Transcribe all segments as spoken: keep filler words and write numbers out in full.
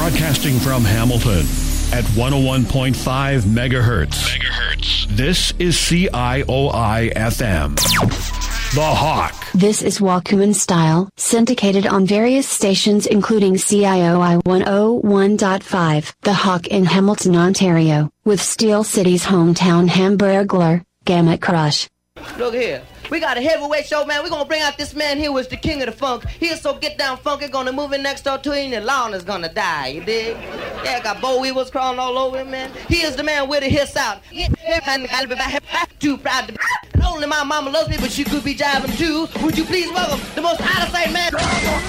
Broadcasting from Hamilton at one oh one point five megahertz. Megahertz. This is C I O I F M. The Hawk. This is Walkman Style, syndicated on various stations including C I O I one oh one point five. The Hawk in Hamilton, Ontario, with Steel City's hometown Hamburglar, Gamut Crush. Look here. We got a heavyweight show, man. We're gonna bring out this man here was the king of the funk. He is so get down funky, gonna move in next door to him and Lon is gonna die, you dig? Yeah, got boll weevils crawling all over him, man. He is the man with the hits out. Too proud to be. And only my mama loves me, but she could be jiving too. Would you please welcome the most out of sight man?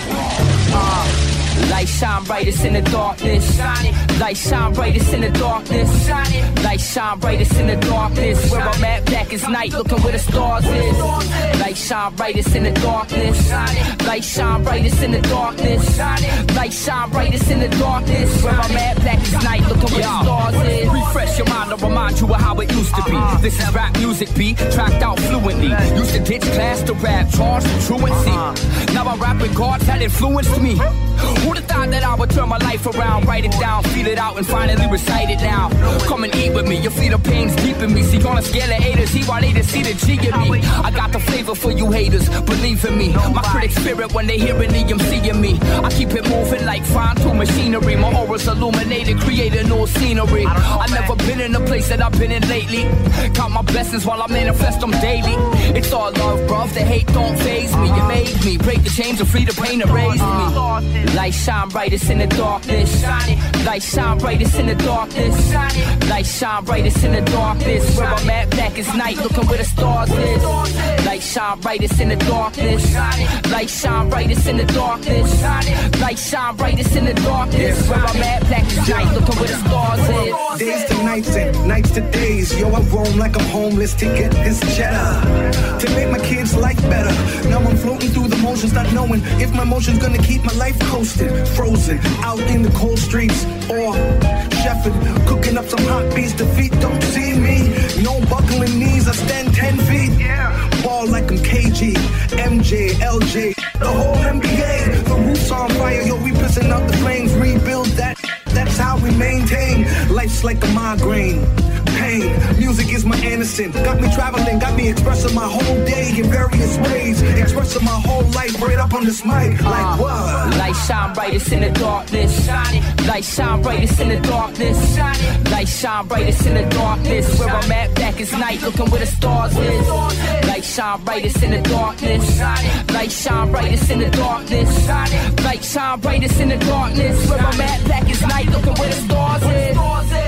Uh, Light shine brightest in the darkness. Light shine brightest in the darkness. Light shine brightest in the darkness. Where I'm at, black as night, looking where the stars is. Light shine brightest in the darkness. Light shine brightest in the darkness. Light shine brightest in the darkness. Where I'm at, black as night, looking where the stars is. Refresh your mind to remind you of how it used to be. This is rap music beat, tracked out fluently. Used to ditch class to rap, charged with truancy. Now I rap with cards that influenced me. Who'd have thought that I would turn my life around, write it down, feel it out, and finally recite it now? Come and eat with me, you'll feel the pains deep in me. See, on a scale of haters, see why they just see the G in me. I got the flavor for you haters, believe in me. My critics spirit when they hearing the M C in me. I keep it moving like fine-tuned machinery. My aura's illuminated, creating new scenery. I never been in a place that I've been in lately. Count my blessings while I manifest them daily. It's all love, bruv, the hate don't faze me. You made me, break the chains and free the pain to raise me. Light shine brightest in the darkness. Light shine brightest in the darkness. Light shine brightest in the darkness. Where I'm at, black as night, looking where the stars is. Light shine brightest in the darkness. Light shine brightest in the darkness. Light shine brightest in the darkness. Where I'm at, black as night, looking where the stars is. Days to nights and nights to days. Yo, I roam like I'm homeless to get this cheddar. To make my kids' life better. Now I'm floating through the motions, not knowing if my motion's gonna keep my life coasting. Frozen out in the cold streets, or chefing, cooking up some hot beats. The feet don't see me, no buckling knees. I stand ten feet, ball like I'm K G, M J, L J, the whole N B A. The roof's on fire, yo, we pissing out the flames. Rebuild that, that's how we maintain. Life's like a migraine. Pain. Music is my innocent. Got me traveling, got me expressing my whole day in various ways. Expressing my whole life right up on this mic. Like what? Light shine brightest in the darkness. Light shine brightest in the darkness. Light shine brightest in the darkness. Where I'm at, black as night, looking where the stars is. Light shine brightest in the darkness. Light shine brightest in the darkness. Light shine brightest in the darkness. Where I'm at, black as night, looking where the stars is.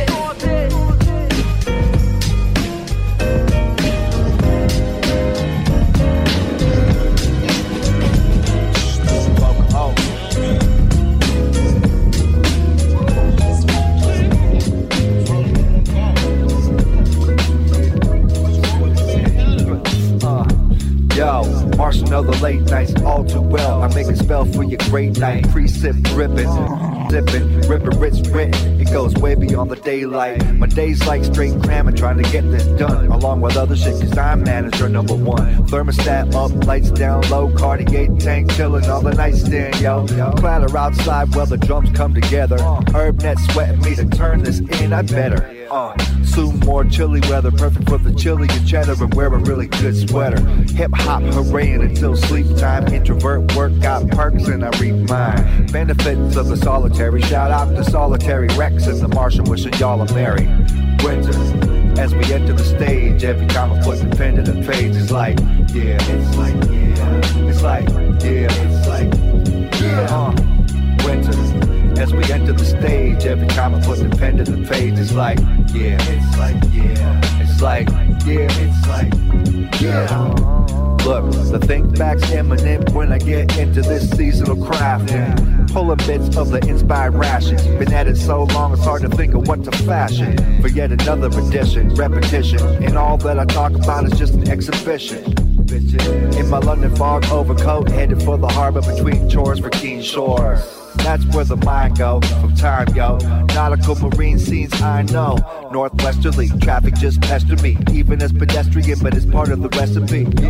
Yo, Martian of the late nights, all too well. I make a spell for your great night. Pre-sip dripping, dipping, ripping, rich written. It goes way beyond the daylight. My days like straight cramming, trying to get this done. Along with other shit, cause I'm manager number one. Thermostat up, lights down low. Cartier tank chilling on the nightstand, yo. Clatter outside while the drums come together. Herb net sweating me to turn this in, I better. Uh, soon more chilly weather, perfect for the chili and cheddar, and wear a really good sweater. Hip hop hurraying until sleep time. Introvert work got perks and I read mine. Benefits of the solitary. Shout out to Solitary Rex and the Martian, wishing y'all a merry winter. As we enter the stage, every time I put the pen to the page, it's like, yeah, it's like, yeah, it's like, yeah, it's like, yeah, uh, winter. As we enter the stage, every time I put the pen to the page, it's like, yeah, it's like, yeah, it's like, yeah, it's like, yeah. Look, the think back's imminent when I get into this seasonal crafting. Pulling bits of the inspired ration. Been at it so long it's hard to think of what to fashion. For yet another edition, repetition. And all that I talk about is just an exhibition. In my London fog overcoat, headed for the harbor between chores for keen shores. That's where the mind go from time, yo. Nautical marine scenes, I know. Northwesterly, traffic just pester me. Even as pedestrian, but it's part of the recipe. Yeah.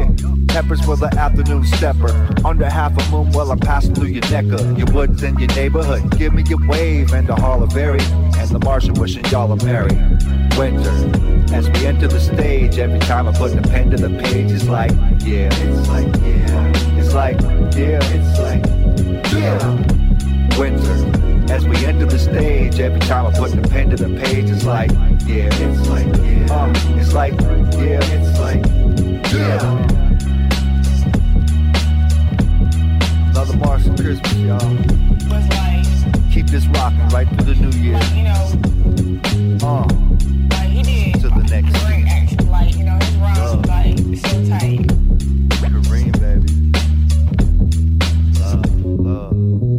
Peppers for the afternoon stepper. Under half a moon while I'm passing through your necker. Your woods in your neighborhood. Give me your wave and the Hall of Berry. And the Martian wishing y'all are merry. Winter. As we enter the stage, every time I put the pen to the page, it's like, yeah, it's like, yeah, it's like, yeah, it's like, yeah. Winter. As we enter the stage, every time I put the pen to the page, it's like, yeah, it's like, yeah, uh, it's like, yeah, it's like, yeah. Another Martian Christmas, y'all. Was like, keep this rocking right through the new year. Like, you know, uh, like he did. To the next great, actually, like, you know, his rhymes was like so tight. Kareem, baby. Love, love.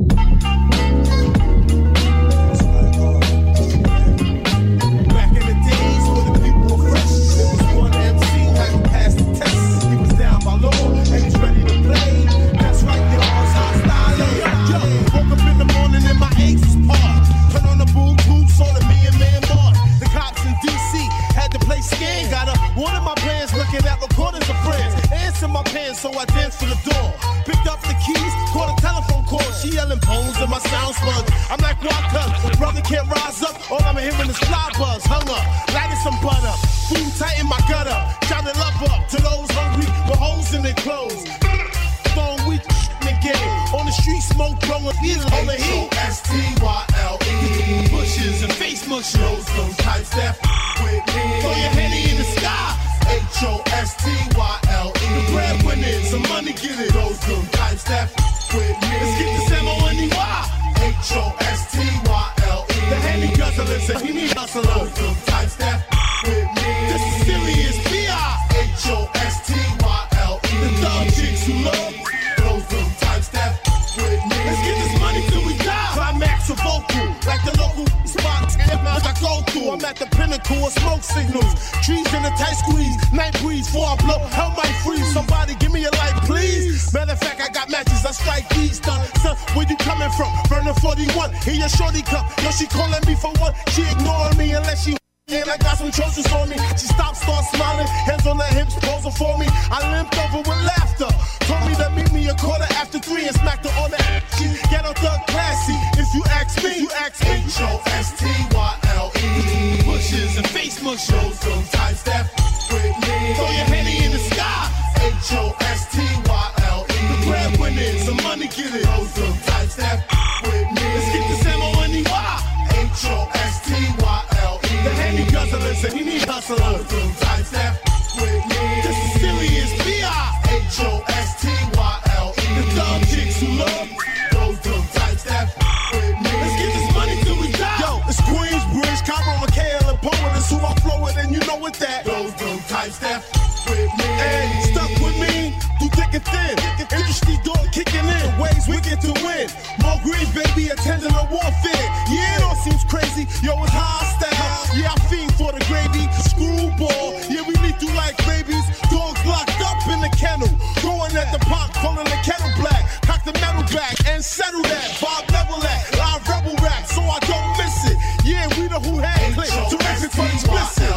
Back in the days when the people were fresh, there was one M C had to pass the test. He was down by law and he's ready to play. That's right, the odds are styling. Yo, woke up in the morning and my ace was parked. Put on the boom boots on the me and man mark. The cops in D C had to play scan. Got up, one of my plans looking at recordings of friends. Answer my pants, so I danced for the door. Picked up the keys, caught a telephone call. She yelling bones in my sound sponge. I'm like, why cuz? Brother can't rise up. All I'm hearing is fly buzz. Hung up, lighting some butter. Food tight in my gutter. Shouting love up to those hungry with holes in their clothes. Throwing weak in the game. On the street, smoke blowing needles on the heat. S T Y L E. Bushes and face mushes. Those some types that f with me. Throw your Henny in the sky. H O S T Y L E. The breadwinners, some money get it. Those some types that f with me. Let's get this M O N E Y. H O S T Y L E. The Henny guzzlers and he need hustlers. Those some types that f with me. This is serious B I. H O S T Y L E. The thug chicks who love. Those some types that f with me. Let's get this money till we die. Climax of vocal, like the local spots as I go through. I'm at the pinnacle of smoke signals. Trees in a tight squeeze, night breeze. Before I blow, hell might freeze. Somebody give me a light, please. Matter of fact, I got matches. I strike these. Son, son, where you coming from? Burner forty-one. Here your shorty cup. Yo, she calling me for what? She ignoring me unless she. And I got some Trojans on me. She stopped, start smiling, hands on her hips, posing for me. I limped over with laughter. Told me to meet me a quarter after three and smacked her on the ass. She get her thug classy. If you ask me, you ask me. H O S T Y L E. Bushes and face mushes. Those some types that f with me. Throw your Henny in the sky. H O S T Y L E. The breadwinners, some money get it. Those some types that f with me. Let's get this M O N E Y. H O S T Y L E. The Henny guzzlers and he need hustlers. Those some types that f with me. This is serious B I. H O S T Y L E. The thug chicks who love. Those some types that f with me. Let's get this money till we die. Yo, it's Queensbridge, Cairo, McHale, and Poet. That's who I flow with, and you know it that. Those some types that f with me. And stuck with me through thick and thin. Industry door kicking in, ways we get to win. More green, baby, attending a warfare. Yeah, it all seems crazy. Yo, it's high style. Yeah, I fiend for the gravy. Screwball. Yeah, we lead through like babies. Dogs locked up in the kennel. Going at the pot, calling the kettle black. Cock the metal back and settle that. Bob level that. Live rebel rap, so I don't miss it. Yeah, we the who had click. Terrific but explicit.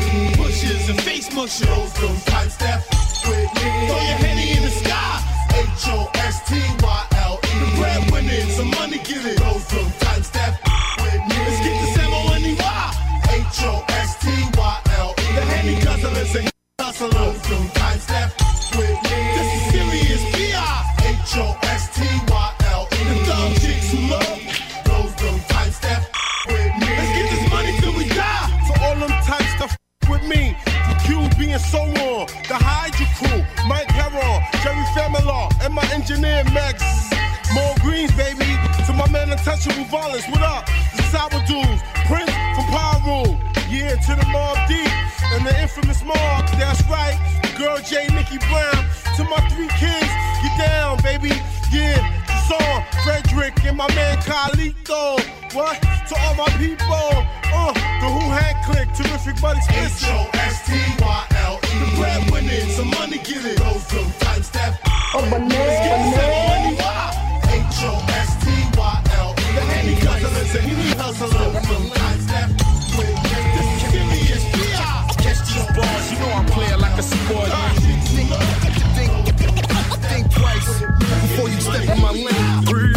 Bushes and face mushes. Those some types that f with me. Throw your Henny in the sky. H O S T Y L E. The breadwinners, some money get it. Those some types that f with me. Let's get this M O N E Y. H O S T Y L E. The Henny guzzlers and hustlers. Those some types that f with me. This is serious B I. H O S T Y L E. The thug chicks who love. Those some types that f with me. Let's get this money till we die. To all them types that f with me. The Q being so on. The Hydra crew. Mike Heron, Jerry Familar, and my engineer Max. More greens, baby. To my man Untouchable Violence. What up? The Sour Dudes. Prince from Power Room. Yeah, to the Mob Deep. And the infamous Mob. That's right. The girl J. Nikki Brown. To my three kids. Get down, baby. Yeah. The song. Frederick and my man Carlito. What? To all my people. Uh, the Who Hand Click. Terrific but explicit. H O S T Y L E. The breadwinners, some money get it. Those some types that f Oh, but let's get this M O N E Y. H O S T Y L E. The Henny guzzlers and he need hustlers. Those some types that f with me. This is serious B I. Catch these bars, you know I'm playing like a sport. Uh, lane.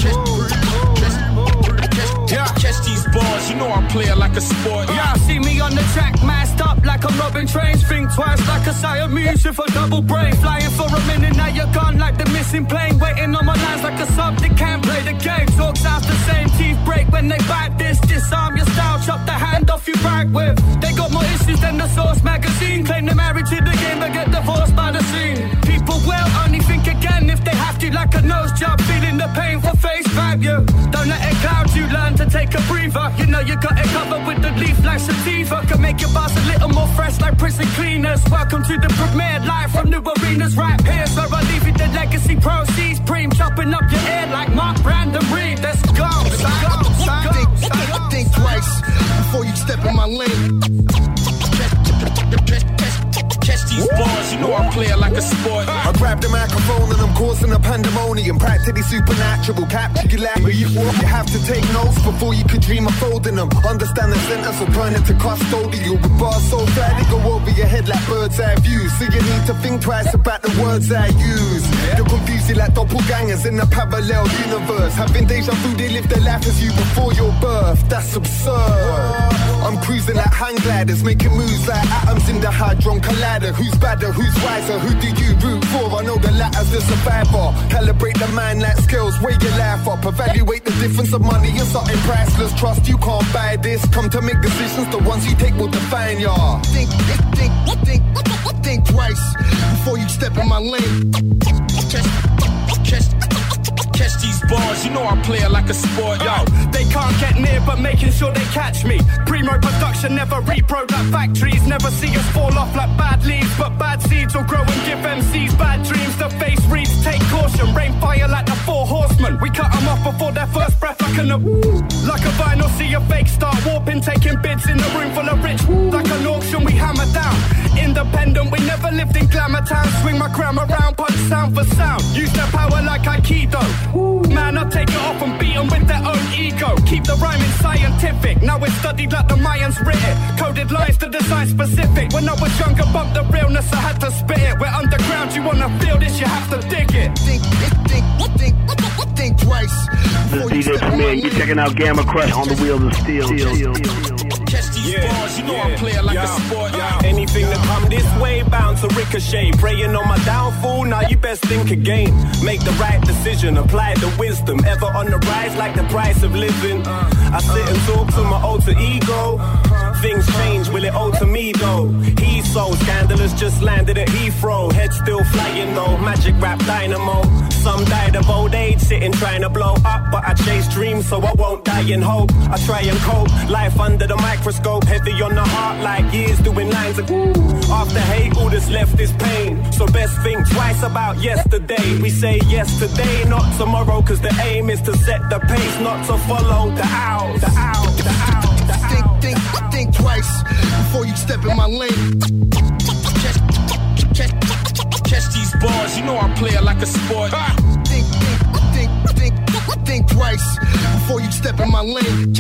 Catch these bars, you know I play it like a sport. Yeah, see me on the track, masked up like I'm robbing trains. Think twice like a Siamese with a double brain. Flying for a minute, now you're gone like the missing plane. Waiting on my lines like a sub that can't play the game. Talk sounds the same, teeth break when they bite this. Disarm your style, chop the hand off you back with. They got more issues than the Source magazine. Claim they're married to the game but get divorced by the scene. People will only think again if they have to, like a nose job. Feeling the pain for face value. Don't let it cloud you, learn to take a breather. You know you got it covered with the leaf like sativa. Can make your bars a little more fresh like prison cleaners. Welcome to the premiere, live from new arenas right here. So I leave you the legacy proceeds. Preem chopping up your ear like Mark Brandon Reed. Let's go, let's go, let's go. Think, think, think twice before you step in my lane. Catch these bars, you know I play it like a sport. I grab the microphone and I'm causing a pandemonium. Practically supernatural, capture your language. You have to take notes before you could dream of folding them. Understand the sentence or turn it to custodial. With bars so flat they go over your head like bird's eye views. So you need to think twice about the words I use. You're confusing like doppelgangers in a parallel universe. Having deja vu, they live their life as you before your birth. That's absurd. I'm cruising like hang gliders, making moves like atoms in the hadron collider. Who's badder, who's wiser, who do you root for? I know the latter's the survivor. Calibrate the mind like scales, weigh your life up. Evaluate the difference of money and something priceless. Trust you can't buy this. Come to make decisions, the ones you take will define ya. Think, think, think, think, think twice before you step in my lane. Catch, catch, catch these bars, you know I play it like a sport. Yo, they can't get near but making sure they catch me. Primo production never repro like factories. Never see us fall off like bad leaves, but bad seeds will grow and give M Cs bad dreams. The face reads, take caution, rain fire like the four horsemen. We cut them off before their first breath like an like a vinyl, see a fake start warping, taking bids in a room full of rich. Like an auction we hammer down. Independent, we never lived in glamour town. Swing my crown around, punch sound for sound. Use their power like Aikido. Man, I take it off and beat them with their own ego. Keep the rhyming scientific. Now it's studied like the Mayans writ it. Coded lines to design specific. When I was younger, bumped the realness, I had to spit it. We're underground, you wanna feel this, you have to dig it. Think, think, think, think, think twice. This is D J Premier, you're checking out Gamma Crush on the Wheels of Steel. Catch these yeah, bars, you know yeah, I play it like yeah, a sport. Yeah. Anything that come this way, bound to ricochet. Praying on my downfall, now you best think again. Make the right decision, apply the wisdom. Ever on the rise like the price of living. I sit and talk to my alter ego. Things change, will it alter me though? He's so scandalous, just landed at Heathrow. Head still flying though, magic rap dynamo. Some died of old age, sitting trying to blow up. But I chase dreams so I won't die in hope. I try and cope, life under the microscope. Heavy on the heart like years doing lines of after hate, all that's left is pain. So best think twice about yesterday. We say yes today, not tomorrow. Cause the aim is to set the pace, not to follow the owl. The owl, the owl, the owl. Think, think, think twice before you step in my lane. Catch, catch, catch these bars, you know I play it like a sport. Think, think, think, think, think twice before you step in my lane.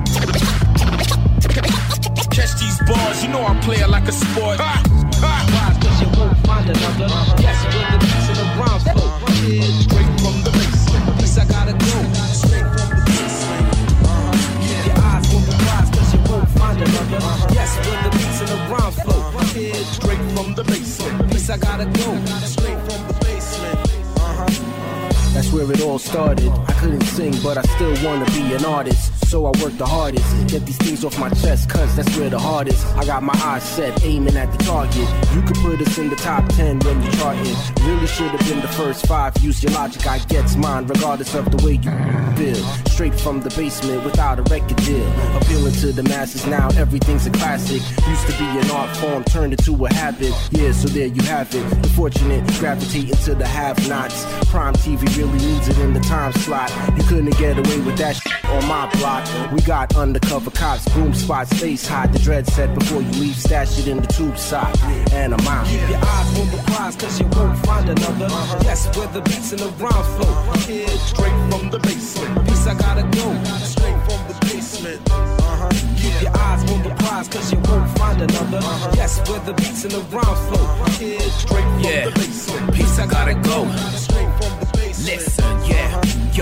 Catch these bars, you know I play it like a sport. Wise, cause you won't find another. Yes, when the beats and the rhymes flow. Straight from the bass. Peace, I gotta go. Straight from the bass. Keep your eyes on the prize, cause you won't find another. Yes, when the beats and the rhymes flow. Straight from the bass. Peace, I gotta go. Straight from the basement. That's where it all started. I couldn't sing, but I still wanna be an artist. So I work the hardest, get these things off my chest, cause that's where the heart is. I got my eyes set, aiming at the target. You could put us in the top ten when you charting. Really should have been the first five. Use your logic, I gets mine, regardless of the way you feel. Straight from the basement without a record deal. Appealing to the masses now, everything's a classic. Used to be an art form, turned into a habit. Yeah, so there you have it. The fortunate gravitating to the have-nots. Prime T V really needs it in the time slot. You couldn't get away with that shit on my block. We got undercover cops, boom spots, face hot. The dread set before you leave, stash it in the tube sock. And I'm out. Keep your eyes on the prize, cause you won't find another. Uh-huh. Yes, where the beats and the rhymes flow. Straight from the basement. Peace, I gotta go. Straight from the basement. Uh-huh. Keep your eyes on the prize, cause you won't find another. Uh-huh. Yes, where the beats and the rhymes flow. Straight from yeah. the basement. Peace, I gotta go. Straight from the basement. Listen, yeah.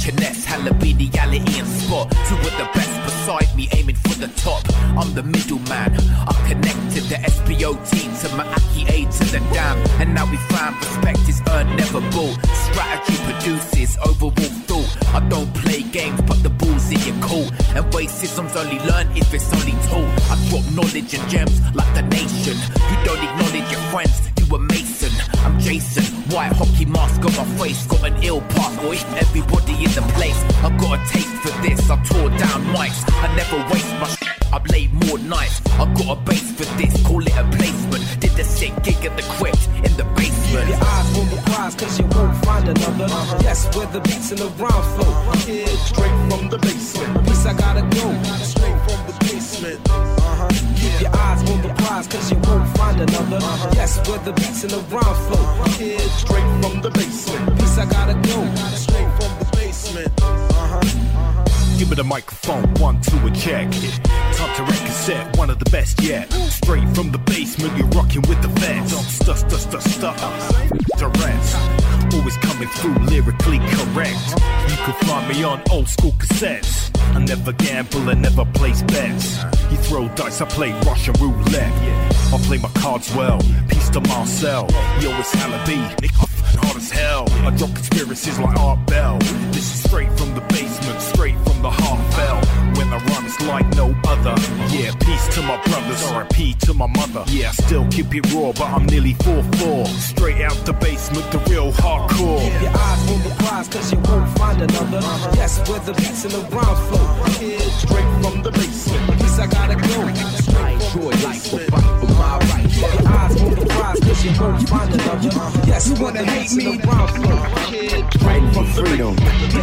H and S, Halabidi, Alley and Spot. Two of the best beside me, aiming for the top. I'm the middleman, I'm connected the S P O T to Maaki A to the dam. And now we find respect is earned, never bought. Strategy produces overall thought. I don't play games, but the ball's in your court. And racism's only learned if it's only taught. I drop knowledge and gems like the nation. You don't acknowledge your friends, you a Mason. I'm Jason, white hockey mask on my face. Got an ill part, boy, everybody in the place. I got a taste for this, I tore down mics. I never waste my sh**, I've laid more nights. I got a base for this, call it a placement. Did the sick gig at the crypt in the basement. Your eyes won't be cries cause you won't find another. Uh-huh. Yes, where the beats and the rhyme flow. Kid, straight from the basement. Peace, I gotta go. Straight from the basement. Uh-huh. Yeah. Your eyes won't be cries cause you won't find another. Uh-huh. Yes, where the beats and the rhyme flow. Kid, straight from the basement. Peace, I gotta go. Straight from the basement. Uh-huh. Uh-huh. Give me the microphone, one, two, a check. Time to wreck cassette, one of the best yet. Straight from the basement, you're rocking with the vets. Stuff, stuff, stuff, stuff, Tourette's. Always coming through lyrically correct. You can find me on old school cassettes. I never gamble and never place bets. You throw dice, I play Russian roulette. I play my cards well. Peace to Marcel. Yo, it's Halabi. Hard as hell. I drop conspiracies like Art Bell. This is straight from the basement, straight from the heart fell. When I rhyme, it's like no other. Yeah, peace to my brothers, R I P to my mother. Yeah, I still keep it raw, but I'm nearly four four. Straight out the basement, the real hardcore. Yeah, your eyes won't be cries cause you won't find another. Uh-huh. Yes, where the beats and the rhyme flow. Kid, straight from the basement. Peace, I gotta go. Straight Troy, like the fight for my right. Yeah, your eyes won't be cries cause you won't find another. Uh-huh. Yes, you wanna hate me? Fighting for freedom.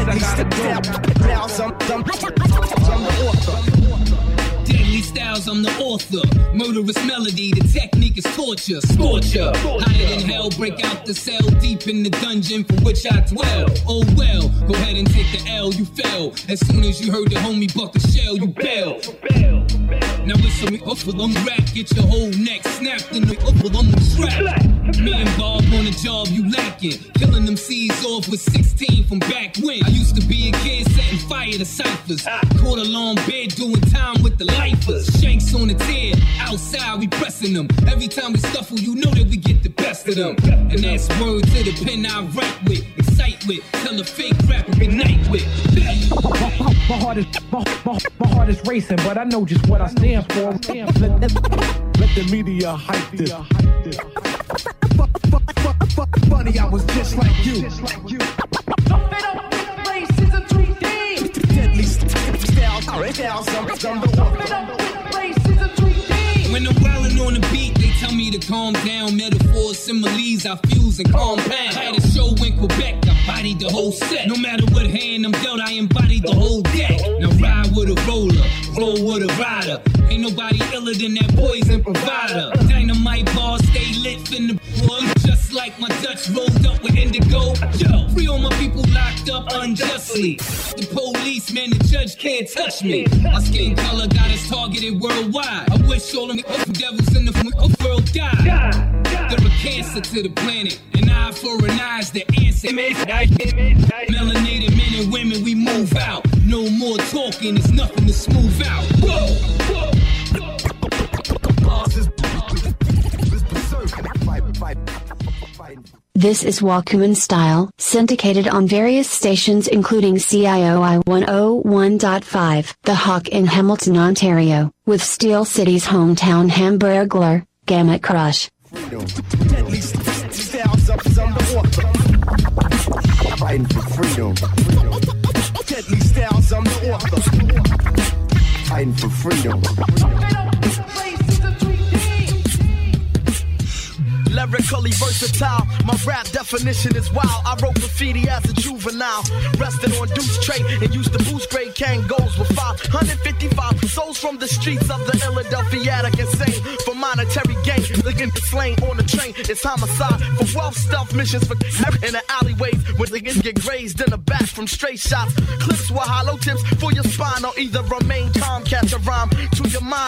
Deadly styles, I'm the author. Murderous melody, the technique is torture. Scorcher, higher than hell, break out the cell deep in the dungeon for which I dwell. Oh well, go ahead and take the L, you fell. As soon as you heard the homie buck a shell, you bail. Now listen, me up with on rap, get your whole neck snapped in the up with on the strap. Me and Bob on the job, you lacking. Killing them C's off with sixteen from back when. I used to be a kid setting fire to ciphers. Caught a long bed doing time with the lifers. Shanks on the tear, outside we pressing them. Every time we scuffle, you know that we get the best of them. And that's word to the pen I rap with, excite with, tell a fake rapper good night with. My, my, heart is, my, my, my heart is racing, but I know just what I stand for. Let, let, let the media hype this. Funny, I was just like you. Deadly styles, when I'm wildin' on the beat, they tell me to calm down. Metaphors, similes, I fuse and compound. Had a show in Quebec, I bodied the whole set. No matter what hand I'm dealt, I embodied the whole deck. Now ride with a roller, roll with a rider. Ain't nobody iller than that poison provider. Dynamite bars stay lit in the boy, just like my Dutch rolled up with indigo. Yo, free all my people locked up unjustly. The police, man, the judge can't touch me. My skin color got us targeted worldwide. I wish all of the devils in the world died. They're a cancer to the planet. An eye for an eye's the answer. Melanated men and women, we move out. No more talking, it's nothing to smooth out. Whoa, whoa. This is Walkman Style, syndicated on various stations including C I O I one oh one point five, The Hawk in Hamilton, Ontario, with Steel City's hometown Hamburglar, Gamut Crush. Deadly styles, I'm the author. Fighting for freedom. Deadly styles, I'm the author. Fighting for freedom. Lyrically versatile, my rap definition is wild. I wrote graffiti as a juvenile, rested on Deuce Tray and used to boost grade Kangos with five hundred fifty-five souls from the streets of the Philadelphiatic insane. For monetary gain, looking to slain on the train. It's homicide for wealth, stealth missions for in the alleyways where niggas get grazed in the back from straight shots. Clips with hollow tips for your spine or either remain calm, catch a rhyme to your mind.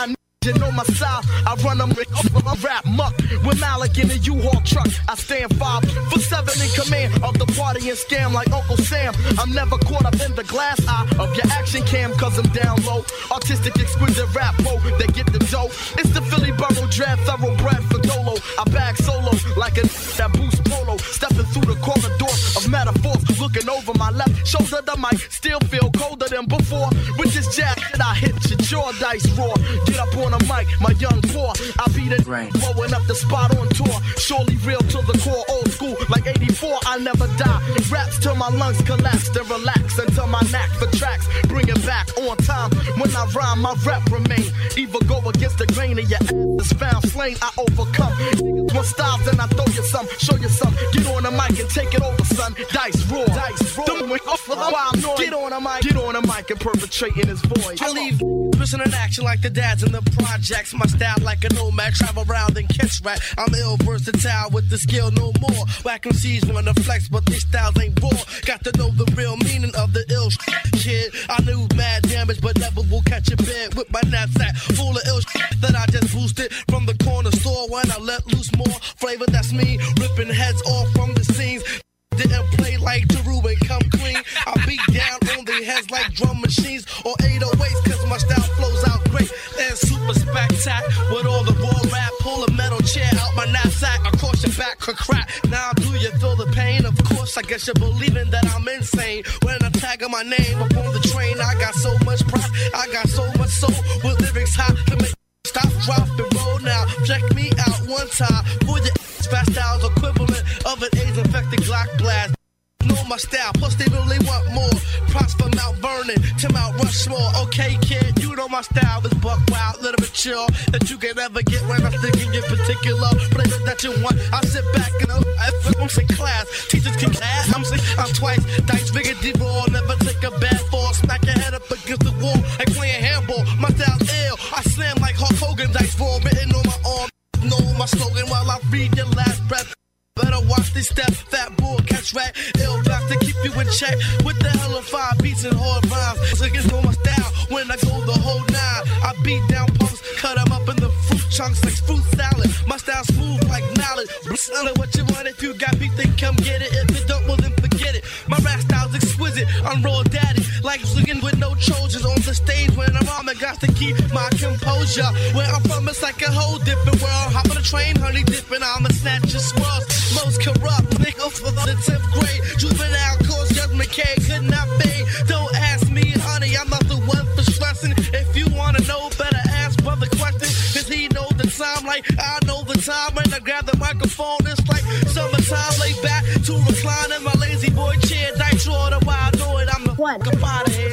You know my style, I run them I rap muck with Malik in a U-Haul truck. I stand five for seven in command of the party and scam like Uncle Sam. I'm never caught up in the glass eye of your action cam, cause I'm down low. Artistic, exquisite rap po that get the dough. It's the Philly Borough Dread, thoroughbred for Dolo. I bag solo like a that boost polo. Stepping through the corridor of metaphors, looking over my left shoulder, the mic still feel colder than before. With this jab that I hit your jaw, dice roar. Get up on the mic, my young poor. I beat it, blowing up the spot on tour. Surely real to the core, old school like eighty-four. I never die. Raps till my lungs collapse, then relax until my knack for tracks. Bring it back on time. When I rhyme, my rep remain. Either go against the grain of your ass is found slain. I overcome. One style, then I throw you some, show you some. Get on the mic and take it over, son. Dice roar, dice roar. Them with for the wild noise. Get on the mic, get on the mic and perpetrate in his voice. I leave listen in action like the dads in the projects. My style like a nomad, travel around and catch rat. I'm ill versatile with the skill no more. Whack M Cs wanna flex, but these styles ain't raw. Got to know the real meaning of the ill kid. I knew mad damage, but never will catch a bed with my knapsack full of ill that I just boosted from the corner store when I let loose more flavor. That's me ripping heads off from the scenes. Didn't play like Daru and come clean. I beat down on their heads like drum machines or eight oh eights, cause my style flows out great and super spectac. With all the raw rap, pull a metal chair out my knapsack across your back, crack. Now do you feel the pain? Of course, I guess you're believing that I'm insane. When I'm tagging my name up on the train, I got so much pride, I got so much soul with lyrics hot to make stop, drop, and roll now. Check me out one time for your fast styles equivalent of an AIDS-infected Glock blast. Know my style, plus they really want more. Props from Mount Vernon to Mount Rushmore. Okay, kid, you know my style is buck wild, little bit chill. That you can never get when I'm thinking in particular place that you want. I sit back and I'm in class. Teachers can class. I'm sick, I'm twice. Dice bigger, deep roll. Never take a bad fall. Smack your head up against the wall like playing handball. My style's ill. I slam like Hulk Hogan. Dice roll written on my arm. Know my slogan while I read your last breath. Better watch this step, fat bull, catch rat. Ill back to keep you in check. With the hell of five beats and hard rhymes. So get on my style when I go the whole nine. I beat down punks, cut them up in the fruit chunks like fruit salad. My style smooth like knowledge. Tell what you want, if you got beat, then come get it. If you don't, well then forget it. My rap style's exquisite, I'm raw daddy. Like swinging with no Trojans on the stage when I'm on, I got to keep my composure. Where I'm from, it's like a whole different world. Hop on a train, honey dipping, I'ma snatch your swirls. Most corrupt, nigga for the tenth grade. Juvenile course, judgment K could not fade. Don't ask me, honey, I'm not the one for stressing. If you wanna know, better ask brother question. Cause he knows the time like I know the time. When I grab the microphone, it's like summertime. Lay back to recline in my lazy boy chair. Dice roll the wild, know it, I'm the one. Come out of here.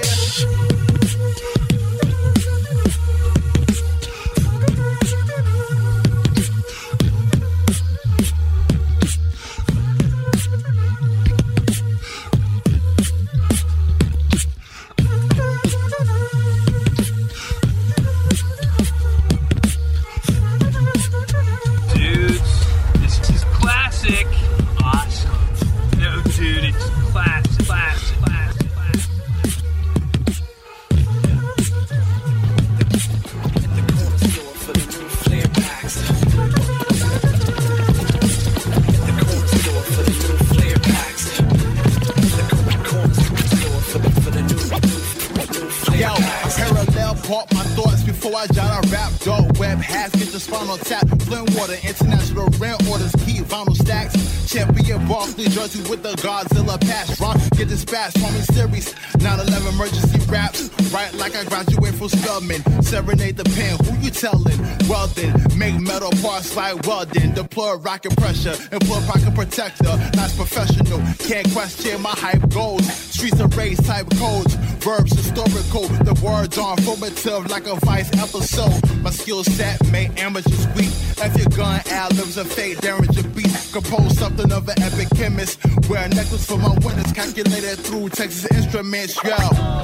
I jot a rap, dog web, has get the spawn on tap. Flint water, international rent orders, key vinyl stacks. Champion Barkley jersey with the Godzilla patch. Rock, get dispatched from me series. nine eleven emergency raps. Right like I graduate from Spelman. Serenade the pen, who you telling? Well then, make metal parts like welding. Deploy rocket pressure, employ pocket protector. Nice professional, can't question my hype goals. Streets of race type codes. Verbs historical, the words are informative like a Vice episode. My skill set made amateurs weak. If your gun ad-libs a fake Derringer beat. Compose something of an epic chemist. Wear a necklace for my winners, calculated through Texas Instruments, yo.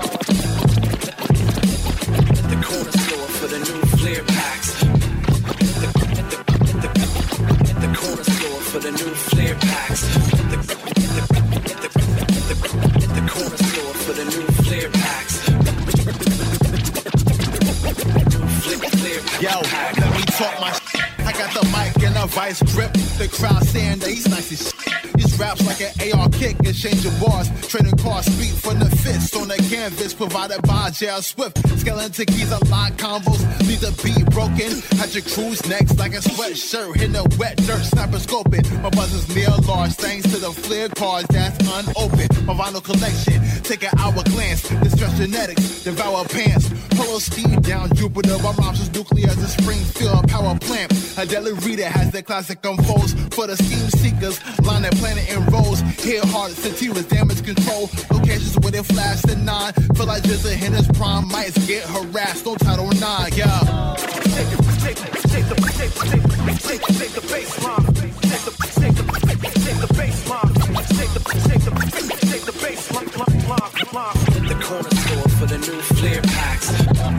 The corner store for the new flare packs. The, the, the, the, the corner store for the new flare packs. The, the, the, the, the corner store for the new flare packs. Flare packs. Yo, let me talk my shit. I got the mic and a vice grip. The crowd saying that he's nice as shit. These raps like an A R kick, exchanging bars. Trading cars, speed from the fist on the canvas provided by J L Swift. Skeleton keys, unlock combos, leave the beat broken. Had your cruise next like a sweatshirt, hitting the wet dirt, sniper scoping. My buzzer's near large, thanks to the flare cards that's unopened. My vinyl collection, take an hour glance. Distress genetics, devour pants. Polo ski down Jupiter, my rhymes is nuclear as a Springfield power plant. A Deli Rita has the classic unfolds for the scheme seekers. Line that planet in rows. Hit hard, sativas, damage control. Locations where they flash the nine. Feel like just a hit his prime. Might get harassed. No title nine, yeah. Take the, take the, take the, take the, take the, take the bass line. Take the, take the, take the bass line. Take the, take the, take the bass line. At the corner store for the new flare packs.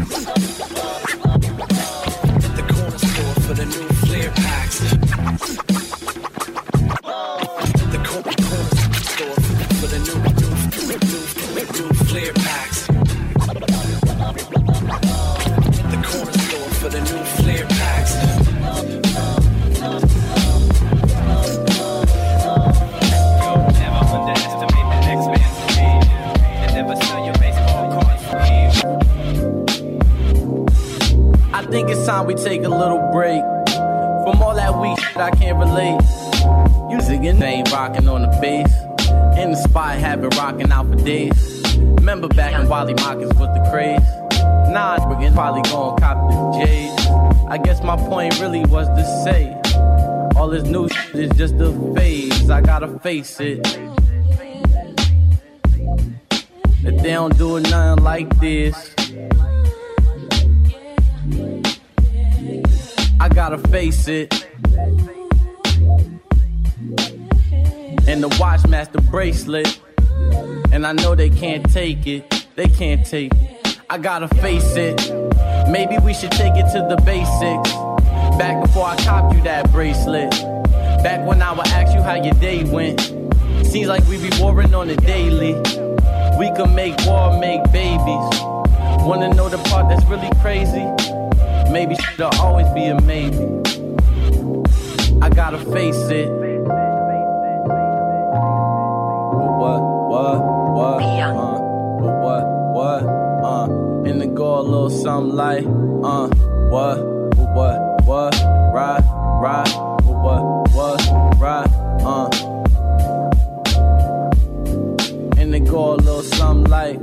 At the corner store for the new flare packs. The corner, corner store for the new, new, new, new flare packs. The corner store for the new flare packs. Never underestimate the next man's occasion, and never sell your baseball cards for you. I think it's time we take a little break from all that weak shit I can't relate. Using your name rocking on the bass. In the spot, have it rocking out for days. Remember back when Wally Mockers was the craze? Nah, we're probably gon' cop the J's. I guess my point really was to say, all this new shit is just a phase. I gotta face it. If they don't do it nothing like this, I gotta face it. And the Watchmaster bracelet, and I know they can't take it. They can't take it. I gotta face it. Maybe we should take it to the basics. Back before I copped you that bracelet. Back when I would ask you how your day went. Seems like we be warring on the daily. We can make war, make babies. Wanna know the part that's really crazy? Maybe shit'll always be a maybe. I gotta face it. What, what, what, uh, what, what, uh, and then go a little something like, uh, what, what, what, right, right, what, what, right, uh, and then go a little something like,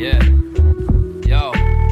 Yeah. Yo.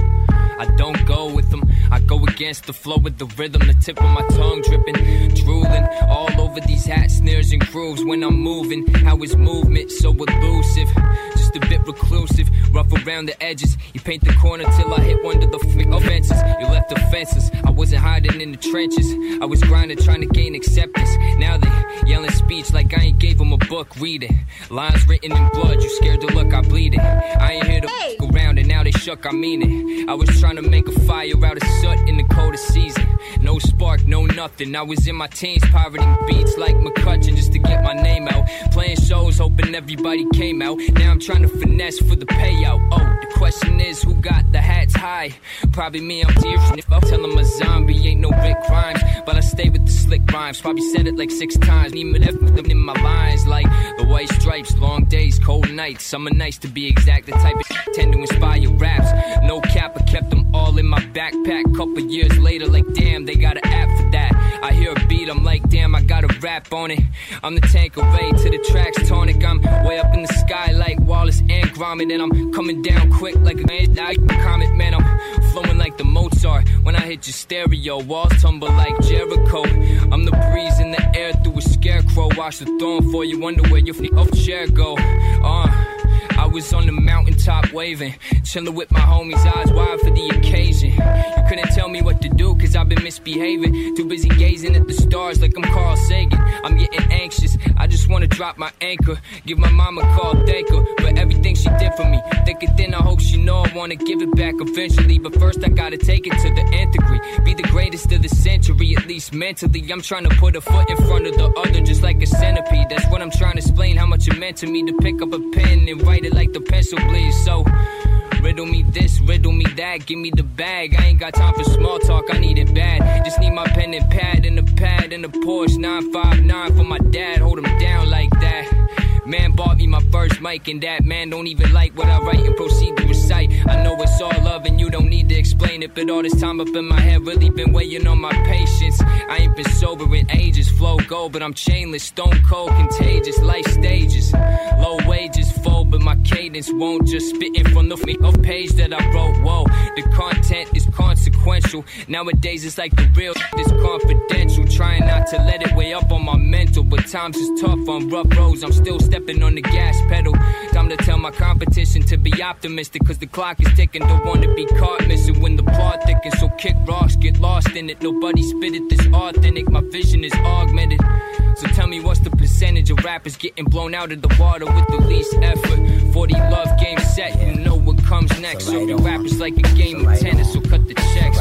I don't go with them. I go against the flow with the rhythm, the tip of my tongue dripping, drooling all over these hat snares and grooves when I'm moving. How is movement so elusive? Just a bit reclusive, rough around the edges. You paint the corner till I hit one of the f- fences. You left the fences. I wasn't hiding in the trenches. I was grinding, trying to gain acceptance. Now they yelling speech like I ain't gave them a book. Read it. Lines written in blood. You scared to look, I bleed it. I ain't here to hey. f- around and now they shook. I mean it. I was trying to make a fire out of soot in the coldest season. No spark, no nothing. I was in my teens, pirating beats like McCutcheon just to get my name out. Playing shows, hoping everybody came out. Now I'm trying to finesse for the payout. Oh, the question is, who got the hats high? Probably me, I'm dear. If I tell him a zombie ain't no big crimes, but I stay with the slick rhymes. Probably said it like six times. Need me in my lines like the white stripes, long days, cold nights, summer nights to be exact. The type of tend to inspire raps. No cap, I kept them all in my backpack. Couple years later, like damn, they got an app for that. I hear a beat, I'm like damn, I got a rap on it. I'm the Tanqueray to the tracks tonic. I'm way up in the sky like Wallace and Gromit, and I'm coming down quick like a comet. Man, I'm flowing like the Mozart when I hit your stereo. Walls tumble like Jericho. I'm the breeze in the air through a scarecrow. Wash the thorn for you, wonder where your f- chair go. Uh I was on the mountaintop waving, chilling with my homies, eyes wide for the occasion. You couldn't tell me what to do, cause I've been misbehaving. Too busy gazing at the stars like I'm Carl Sagan. I'm getting anxious, I just wanna drop my anchor. Give my mama a call, thank her for everything she did for me. Thicker than I hope she know I wanna give it back eventually. But first I gotta take it to the nth degree. Be the greatest of the century, at least mentally. I'm trying to put a foot in front of the other just like a centipede. That's what I'm trying to explain, how much it meant to me to pick up a pen and write it like the pencil bleeds. So riddle me this, riddle me that, give me the bag. I ain't got time for small talk, I need it bad. Just need my pen and pad and a pad and a Porsche nine five nine for my dad. Hold him down like that. Man bought me my first mic, and that man don't even like what I write and proceed to recite. I know it's all love and you don't need to explain it, but all this time up in my head really been weighing on my patience. I ain't been sober in ages, flow gold, but I'm chainless, stone cold, contagious, life stages. Low wages fold, but my cadence won't. Just spitting from the f- page that I wrote. Whoa, the content is consequential. Nowadays it's like the real is confidential. Trying not to let it weigh up on my mental, but times is tough on rough roads. I'm still stepping on the gas pedal. Time to tell my competition to be optimistic, cause the clock is ticking. Don't wanna be caught missing when the plot thickens. So kick rocks, get lost in it. Nobody spit it this authentic. My vision is augmented. So tell me what's the percentage of rappers getting blown out of the water with the least effort? forty love game set, you know what comes next. So your rappers like a game of tennis, so cut the checks.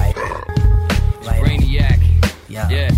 Brainiac, yeah. yeah.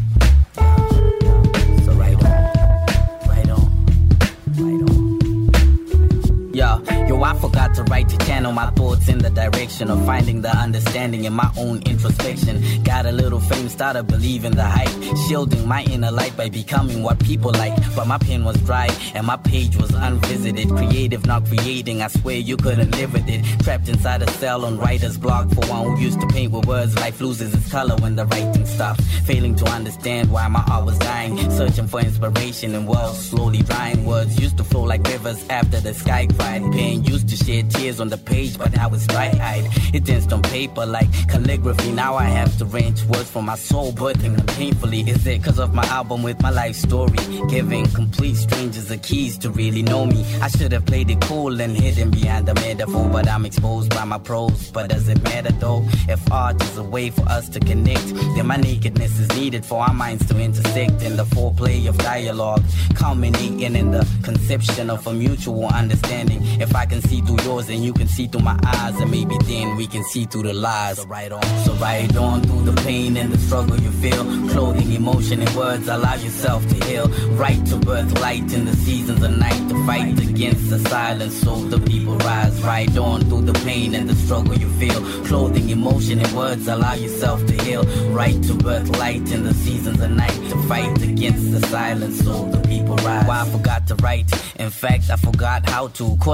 So right on, right on, right on. Yo, yo, I forgot to write to channel my thoughts in the direction of finding the understanding in my own introspection. Got a little fame, started believing the hype, shielding my inner light by becoming what people like. But my pen was dry and my page was unvisited. Creative, not creating, I swear you couldn't live with it. Trapped inside a cell on writer's block. For one who used to paint with words, life loses its color when the writing stops. Failing to understand why my art was dying. Searching for inspiration in worlds slowly drying. Words used to flow like rivers after the sky cried. Pen used to shed tears on the page, but now it's dry-eyed. It danced on paper like calligraphy. Now I have to wrench words from my soul, birthing them painfully. Is it cause of my album with my life story? Giving complete strangers the keys to really know me. I should have played it cool and hidden behind the metaphor, but I'm exposed by my prose. But does it matter though? If art is a way for us to connect, then my nakedness is needed for our minds to intersect. In the foreplay of dialogue, culminating in the conception of a mutual understanding. If I can see through yours and you can see through my eyes, and maybe then we can see through the lies. So right on, so right on through the pain and the struggle you feel. Clothing emotion in words, allow yourself to heal. Right to birth light in the seasons of night, to fight against the silence so the people rise. Right on through the pain and the struggle you feel. Clothing emotion in words, allow yourself to heal. Right to birth light in the seasons of night, to fight against the silence so the people rise. Why I forgot to write, in fact I forgot how to. Caught up in the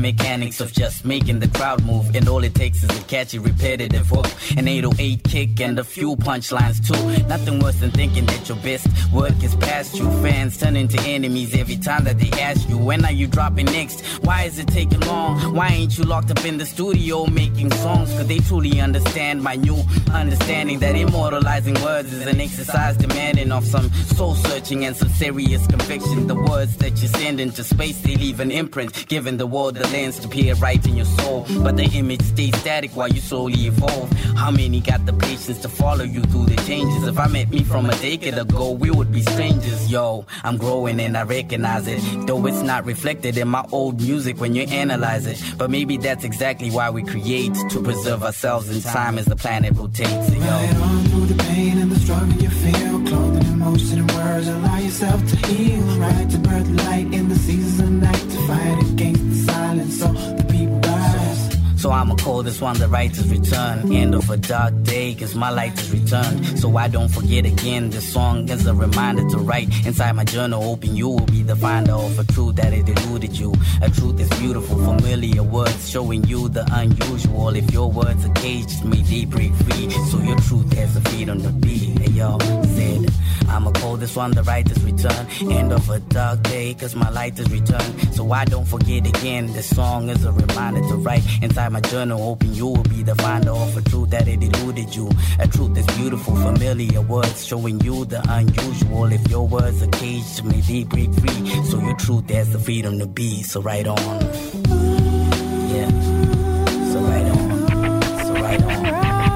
mechanics of just making the crowd move. And all it takes is a catchy, repetitive hook, an eight oh eight kick, and a few punchlines too. Nothing worse than thinking that your best work is past you. Fans turn into enemies every time that they ask you, when are you dropping next? Why is it taking long? Why ain't you locked up in the studio making songs? Cause they truly understand my new understanding that immortalizing words is an exercise demanding of some soul searching and some serious conviction. The words that you send into space, they leave an imprint, giving the world the lens to peer right in your soul. But the image stays static while you slowly evolve. How many got the patience to follow you through the changes? If I met me from a decade ago, we would be strangers. Yo, I'm growing and I recognize it, though it's not reflected in my old music when you analyze it. But maybe that's exactly why we create, to preserve ourselves in time as the planet rotates. Yo. Right on through the pain and the struggle you feel, clothing emotion and words, allow yourself to heal. Right to birth light in the seasons of night, to fight against the silence so the people rise. So I'ma call this one the writer's return. End of a dark day, cause my light has returned. So I don't forget again, this song is a reminder to write inside my journal, hoping you will be the finder of a truth that it eluded you. A truth is beautiful, familiar words, showing you the unusual. If your words are caged, may they break free, so your truth has a feed on the beat. Hey yo, said I'ma call this one the writer's return. End of a dark day, cause my light has returned. So I don't forget again, this song is a reminder to write inside my journal, hoping you will be the finder of a truth that it eluded you. A truth is beautiful, familiar words, showing you the unusual. If your words are caged, may they break free, so your truth has the freedom to be. So right on. Yeah. So right on. So right on.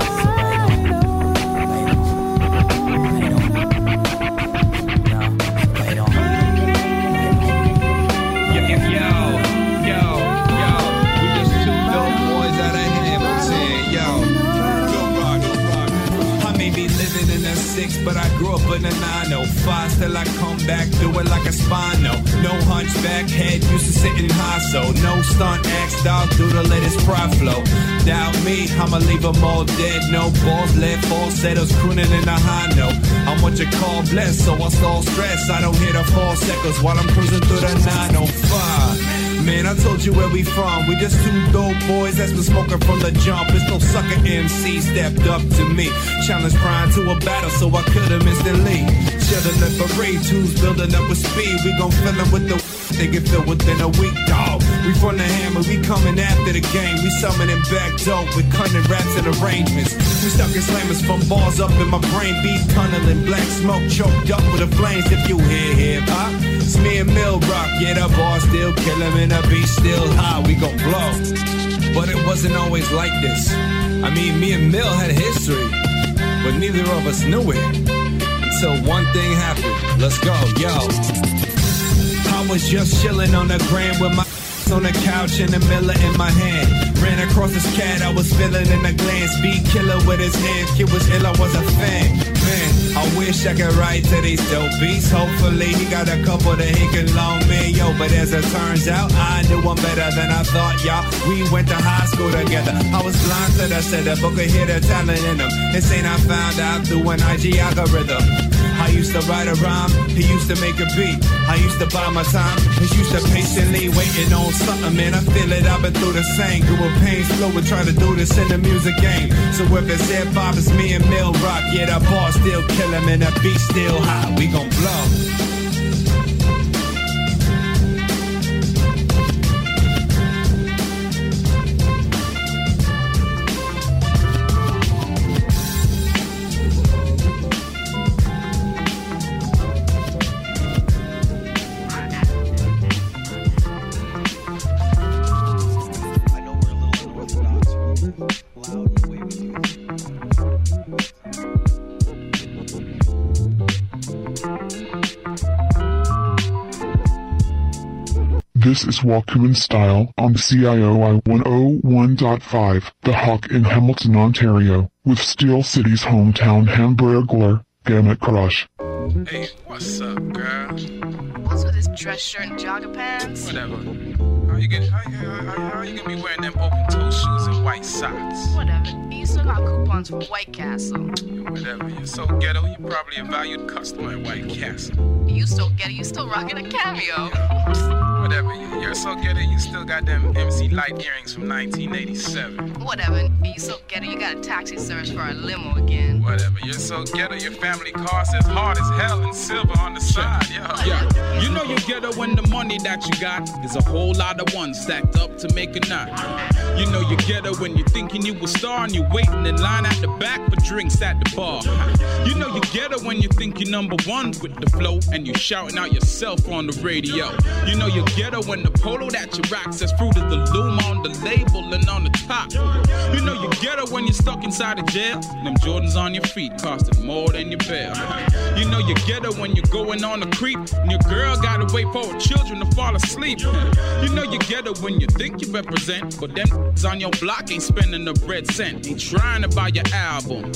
But I grew up in a nine oh five, still I come back, do it like a spino. No hunchback head, used to sit in high, so no stunt acts, dog, do the latest pride flow. Doubt me, I'ma leave them all dead, no balls, lead falsettos, crooning in a high note. I'm what you call blessed, so I stall stress, I don't hear the falsettos while I'm cruising through the nine oh five. Man, I told you where we from. We just two dope boys that's been smoking from the jump. It's no sucker M C stepped up to me. Challenge Prime to a battle, so I could've instantly. Chillin' at parade, twos building up with speed. We gon' fill them with the they get filled within a week, dawg. We from the hammer, we coming after the game. We summoning back dope with cunning raps and arrangements. We stuck in slammers from bars up in my brain. Beat tunneling, black smoke choked up with the flames. If you hear hip hop, it's me and Mill Rock. Yeah, the bar still kill him and the beat still high. We gon' blow. But it wasn't always like this. I mean, me and Mill had a history, but neither of us knew it until one thing happened. Let's go, yo. I was just chilling on the gram with my on the couch and the Miller in my hand. Ran across this cat, I was feeling in a glance. Beat killer with his hands, kid was ill, I was a fan. Man, I wish I could write to these dope beats. Hopefully he got a couple that he can loan me, yo. But as it turns out, I knew him better than I thought, y'all. We went to high school together. I was blind to the setup, but could hear the talent in him. This ain't I found out through an I G algorithm. I used to write a rhyme, he used to make a beat. I used to buy my time, he used to patiently waiting on something, man. I feel it, I've been through the same. Grew up pain, slow and trying to do this in the music game. So if it's hip hop, it's me and Mill Rock. Yeah, that bar still kill him and that beat still hot. We gon' blow. This is Walkman Style on C I O I one oh one point five, The Hawk in Hamilton, Ontario, with Steel City's hometown Hamburglar, Gamma Crush. Hey, what's up, girl? What's with this dress shirt and jogger pants? Whatever. How you gonna, how, how, how, how you gonna be wearing them open-toe shoes and white socks? Whatever. You still got coupons for White Castle. Whatever. You're so ghetto, you're probably a valued customer at White Castle. You still get it. You still rocking a Cameo. Whatever, you're so ghetto, you still got them M C Light earrings from nineteen eighty-seven. Whatever, you so ghetto, you got a taxi service for a limo again. Whatever, you're so ghetto, your family car says hard as hell and silver on the side, yeah. Yeah, you know you ghetto when the money that you got is a whole lot of ones stacked up to make a knot. You know you ghetto when you're thinking you a star and you're waiting in line at the back for drinks at the bar. You know you ghetto when you think you're number one with the flow and you shouting out yourself on the radio. You know you ghetto when the polo that you rock says Fruit of the Loom on the label and on the top. You know you ghetto when you're stuck inside a jail. Them Jordans on your feet costed more than your bail. You know you ghetto when you're going on a creep and your girl gotta wait for her children to fall asleep. You know you ghetto when you think you represent, but them on your block ain't spending a red cent, ain't trying to buy your album.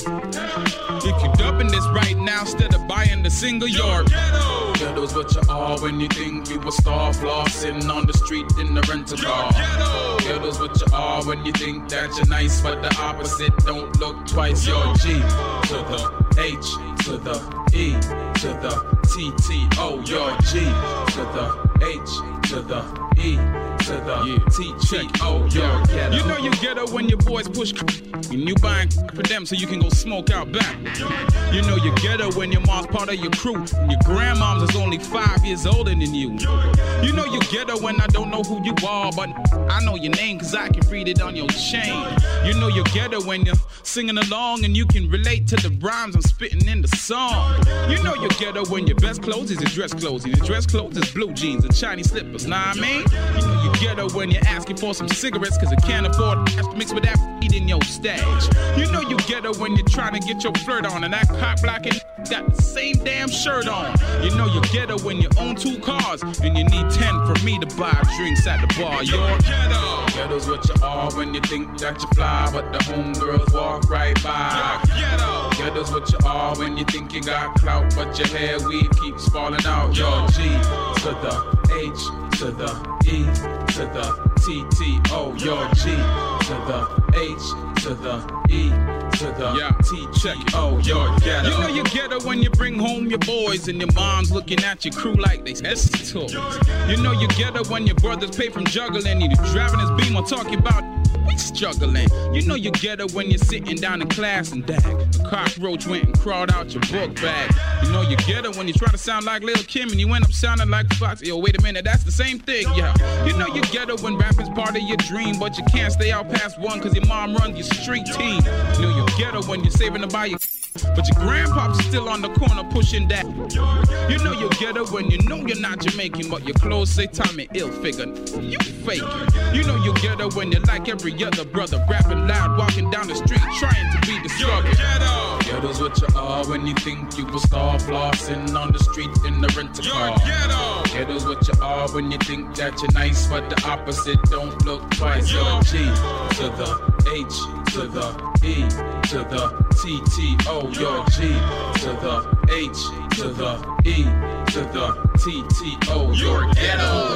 If you dubbing this right now instead of buying the single, you're ghetto. Ghetto's what you are when you think you a star, flossing on the street in the rental car. Ghetto's what you are when you think that you're nice, but the opposite don't look twice. You're G to the H to the E to the T T O. You're G to the H to the E to the T T O. You're ghetto. You know you ghetto when your boys push and you buying for them so you can go smoke out back. You know you ghetto when your mom's part of your crew and your grandmom's is only five years older than you. You know you ghetto when I don't know who you are, but I know your name cause I can read it on your chain. You know you ghetto when you're singing along and you can relate to the rhymes I'm spitting in the song. You know you ghetto when your best clothes is your dress clothes and your dress clothes is blue jeans and shiny slippers, nah I mean? You know you ghetto when you're asking for some cigarettes cause you can't afford to mix with that weed in your stash. You know you ghetto when you're trying to get your flirt on and that cock blocking got the same damn shirt on. You know you ghetto when you own two cars and you need ten for me to buy drinks at the bar. You're ghetto. Ghetto's what you are when you think that you fly, but the homegirls walk right by. You're ghetto. Ghetto's what you are when you think you got clout, but your hair weave keeps falling out. You're G to the H to the E to the T T O. You're G to the H to the E to the yeah. T T O. You're ghetto. You know you ghetto when you bring home your boys and your mom's looking at your crew like they toys. You know you ghetto when your brothers pay from juggling and you're driving his Beamer talking about we struggling. You know you ghetto when you're sitting down in class and dag a cockroach went and crawled out your book bag. You know you ghetto when you try to sound like Lil' Kim and you end up sounding like Fox. Yo, wait a minute, that's the same thing, yeah. You know you ghetto when rapping's part of your dream, but you can't stay out past one cause your mom runs your street team. You know you ghetto when you're saving to buy your but your grandpa's still on the corner pushing that. You know you ghetto when you know you're not Jamaican, but your clothes say Tommy Hilfiger. You fake. You know you ghetto when you're like every other brother, rapping loud, walking down the street, trying to be the struggle. Ghetto. Ghetto's what you are when you think you a star, flossing on the street in the rental car. Ghetto. Ghetto's what you are when you think that you're nice, but the opposite don't look twice. You're G to the H to the E to the T T O. You're G to the H to the E to the T T O. You're ghetto.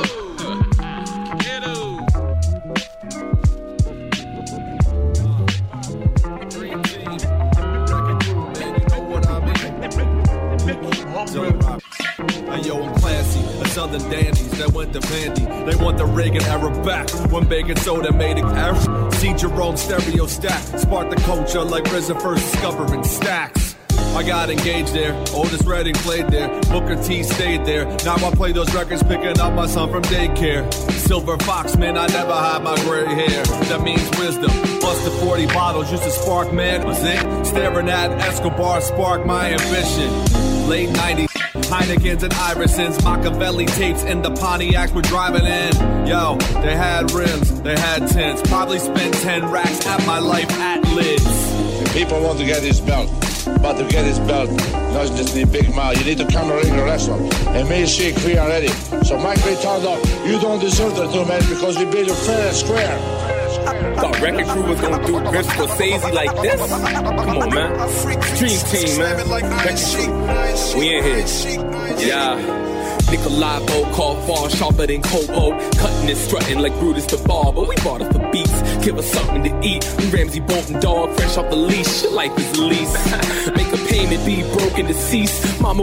Ghetto. Hey yo, I'm classy, a southern dandies that went to Vandy. They want the Reagan era back, when bacon soda made it era. See Jerome stereo stack, sparked the culture like R Z A first discovering stacks. I got engaged there, Otis Redding played there, Booker T stayed there. Now I play those records picking up my son from daycare. Silver Fox, man, I never had my gray hair. That means wisdom. Busted forty bottles used to spark, man, was it? Staring at Escobar sparked my ambition. Late nineties, Heinekens and Irisons, Machiavelli tapes in the Pontiacs we're driving in. Yo, they had rims, they had tints. Probably spent ten racks at my life at Lids. People want to get his belt, but to get his belt, not just need big mouth. You need to come ring and wrestle. And me and Sheik, we are ready. So Mike Ray told up, you don't deserve the two men because we beat you fair and square. Thought Record Crew was gonna do Griff Scorsese like this? Come on, man. Dream Team, man. Record Crew. We in here. Yeah. Nikolai Volkov, far sharper than Copo. Cutting and strutting like Brutus the Barber. We bought us for beats, give us something to eat. We Ramsey Bolton dog, fresh off the leash. Your life is the lease. Make a payment, be broken, deceased. Mama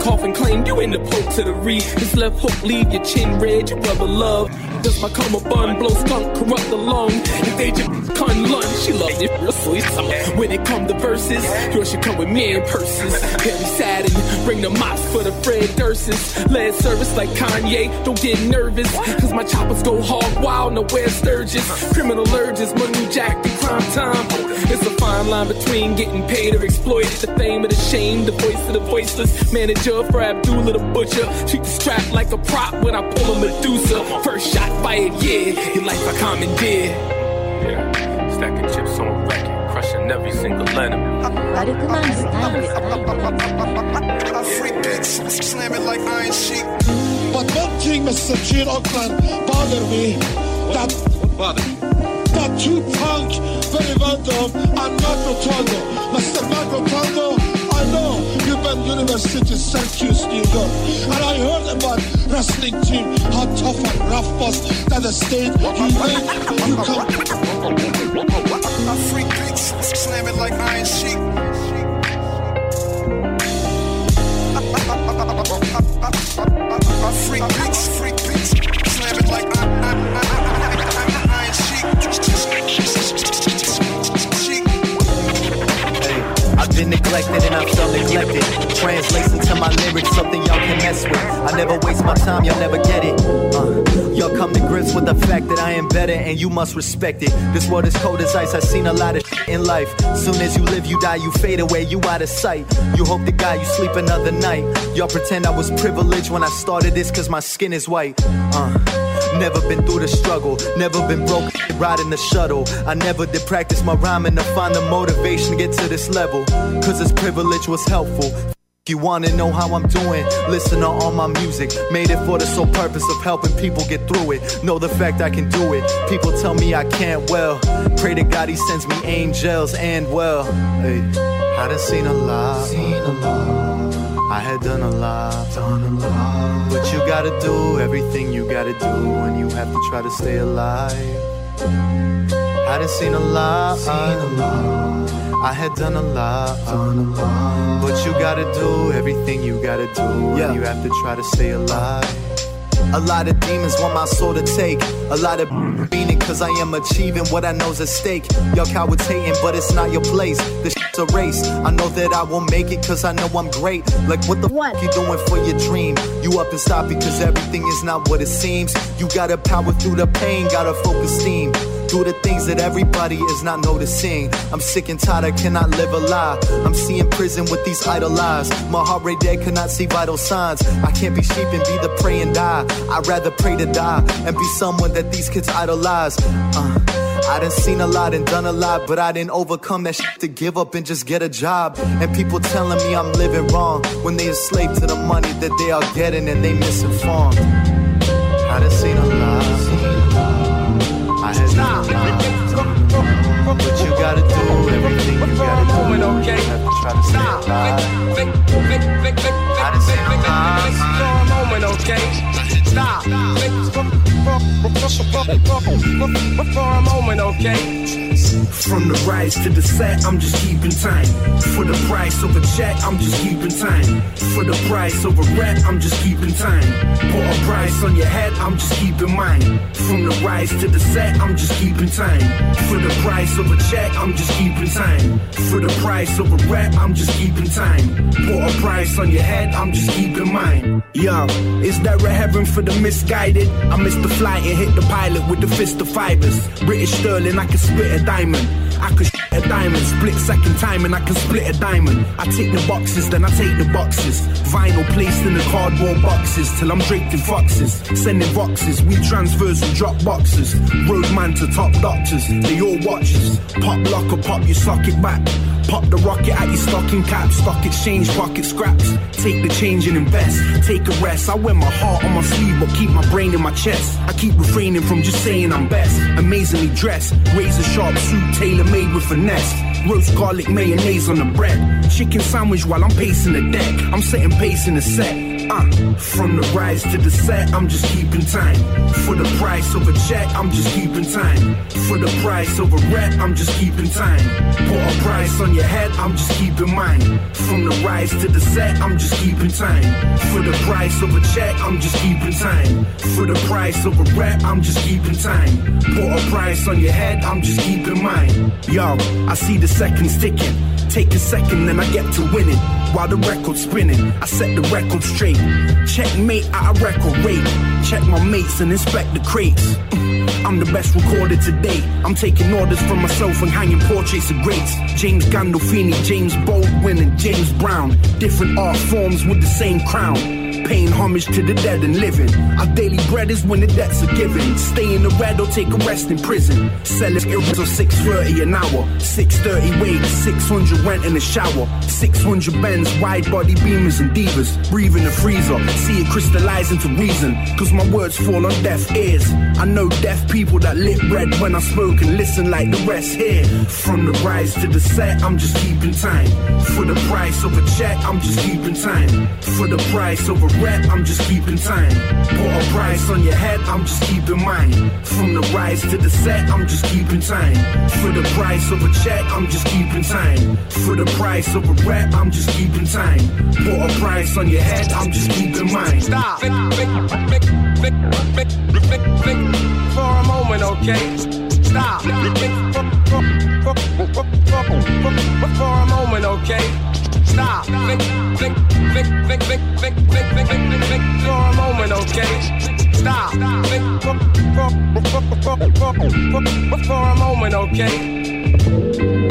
coffin claim you in the poke to the reed. His left hook leave your chin red, you brother love. Does my karma bun, blow skunk, corrupt the lung. If they just con lunch, she loves it real sweet. When it come to verses, you should come with me in purses. Very sad and bring the mops for the Fred Durses. Lead service like Kanye, don't get nervous. Cause my choppers go hog wild, nowhere Sturgis. Criminal urges, Manu Jack, the crime time. It's a fine line between getting paid or exploited. The fame of the shame, the voice of the voiceless. Manager for Abdullah the Butcher. Treat the strap like a prop when I pull a Medusa. First shot fired, yeah, your life I commandeer. Yeah, stacking chips on a record, crushing every single enemy. I freak beats, slam it like Iron Sheik. But one thing, Mister Gene Oakland, bother me. That, bother that you punk, very random, and not Rotondo. Mister Matt Rotondo, I know you've been University of Syracuse, New York. And I heard about wrestling team, how tough and rough was that the state you made, you come. I freak beats, slam it like Iron Sheik. I freak beats, freak beats, slam it like Iron Sheik. I've been neglected and I felt neglected. Translates into my lyrics, something y'all can mess with. I never waste my time, y'all never get it. Uh, y'all come to grips with the fact that I am better and you must respect it. This world is cold as ice, I've seen a lot of shit in life. Soon as you live, you die, you fade away, you out of sight. You hope to God you sleep another night. Y'all pretend I was privileged when I started this cause my skin is white. Uh, Never been through the struggle, never been broke, riding the shuttle. I never did practice my rhyming to find the motivation to get to this level. Cause this privilege was helpful. You wanna know how I'm doing? Listen to all my music. Made it for the sole purpose of helping people get through it. Know the fact I can do it. People tell me I can't, well, pray to God he sends me angels and well, hey, I done seen a lot, seen a lot. I had done a lot, done a lot. But you gotta do everything you gotta do when you have to try to stay alive. I done seen a lot, seen a lot. I had done a lot, done a lot. But you gotta do everything you gotta do when yeah. you have to try to stay alive. A lot of demons want my soul to take. A lot of meaning cause I am achieving what I know's at stake. Y'all cowards hating but it's not your place. This shit's a race. I know that I will make it cause I know I'm great. Like what the what? F you doing for your dream? You up and stop because everything is not what it seems. You gotta power through the pain, gotta focus steam. Do the things that everybody is not noticing. I'm sick and tired, I cannot live a lie. I'm seeing prison with these idle lies. My heart rate dead, cannot see vital signs. I can't be sheep and be the prey and die. I'd rather pray to die and be someone that these kids idolize. uh, I done seen a lot and done a lot, but I didn't overcome that shit to give up and just get a job. And people telling me I'm living wrong when they a slave to the money that they are getting and they misinformed. I done seen a lot. I had Stop. But you gotta do everything you gotta do. Moment, okay? You have to try to stay alive. I done seen a lot. For a moment, okay? Stop. For a moment, okay? From the rise to the set, I'm just keeping time. For the price of a check, I'm just keeping time. For the price of a rep, I'm just keeping time. Put a price on your head, I'm just keeping mine. From the rise to the set, I'm just keeping time. For the price of a check, I'm just keeping time. For the price of a rep, I'm just keeping time. Put a price on your head, I'm just keeping mine. Yo, is there a heaven for the misguided? I missed the flight and hit the pilot with the fist of fibers. British sterling, I can split a diamond. I could sh- a diamond, split second time and I can split a diamond. I take the boxes, then I take the boxes. Vinyl placed in the cardboard boxes till I'm draped in foxes. Sending boxes, we transfers and drop boxes. Roadman to top doctors, they all watches. Pop lock or pop your socket back. Pop the rocket at your stocking cap. Stock exchange, pocket scraps. Take the change and invest. Take a rest. I wear my heart on my sleeve but keep my brain in my chest. I keep refraining from just saying I'm best. Amazingly dressed, razor sharp suit tailor made with finesse. Roast garlic mayonnaise on the bread. Chicken sandwich while I'm pacing the deck. I'm setting pace in the set. Uh, from the rise to the set, I'm just keeping time. For the price of a check, I'm just keeping time. For the price of a rep, I'm just keeping time. Put a price on your head, I'm just keeping mine. From the rise to the set, I'm just keeping time. For the price of a check, I'm just keeping time. For the price of a rep, I'm just keeping time. Put a price on your head, I'm just keeping mine. Yo, I see the seconds ticking. Take a second, then I get to winning. While the record's spinning, I set the record straight. Checkmate at a record rate. Check my mates and inspect the crates. I'm the best recorder to date. I'm taking orders from myself and hanging portraits of greats. James Gandolfini, James Baldwin, and James Brown. Different art forms with the same crown. Paying homage to the dead and living. Our daily bread is when the debts are given. Stay in the red or take a rest in prison. Sell it for six thirty an hour. six thirty wage, six hundred rent in the shower. six hundred Benz, wide body beamers and divas. Breathe in the freezer, see it crystallize into reason. Cause my words fall on deaf ears. I know deaf people that lip read when I spoke and listen like the rest here. From the rise to the set, I'm just keeping time. For the price of a check, I'm just keeping time. For the price of a rep, I'm just keeping time. Put a price on your head, I'm just keeping mine. From the rise to the set, I'm just keeping time. For the price of a check, I'm just keeping time. For the price of a rep, I'm just keeping time. Put a price on your head, I'm just keeping mine. Stop. For a moment, okay? Stop. For a moment, okay? Stop. Think, think, think, think, think, think, think, think, think, think, for a moment, okay? Stop. Think, for, for, for, for, for, for a moment, okay?